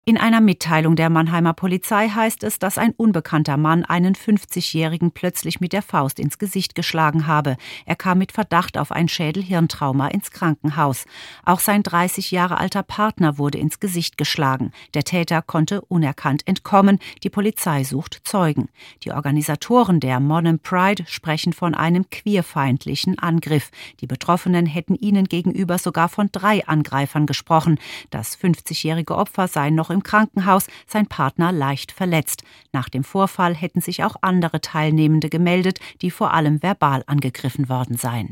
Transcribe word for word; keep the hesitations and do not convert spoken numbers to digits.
In einer Mitteilung der Mannheimer Polizei heißt es, dass ein unbekannter Mann einen fünfzigjährigen plötzlich mit der Faust ins Gesicht geschlagen habe. Er kam mit Verdacht auf ein Schädel-Hirntrauma ins Krankenhaus. Auch sein dreißig Jahre alter Partner wurde ins Gesicht geschlagen. Der Täter konnte unerkannt entkommen. Die Polizei sucht Zeugen. Die Organisatoren der Monham Pride sprechen von einem queerfeindlichen Angriff. Die Betroffenen hätten ihnen gegenüber sogar von drei Angreifern gesprochen. Das fünfzigjährige Opfer sei noch im Krankenhaus, sein Partner leicht verletzt. Nach dem Vorfall hätten sich auch andere Teilnehmende gemeldet, die vor allem verbal angegriffen worden seien.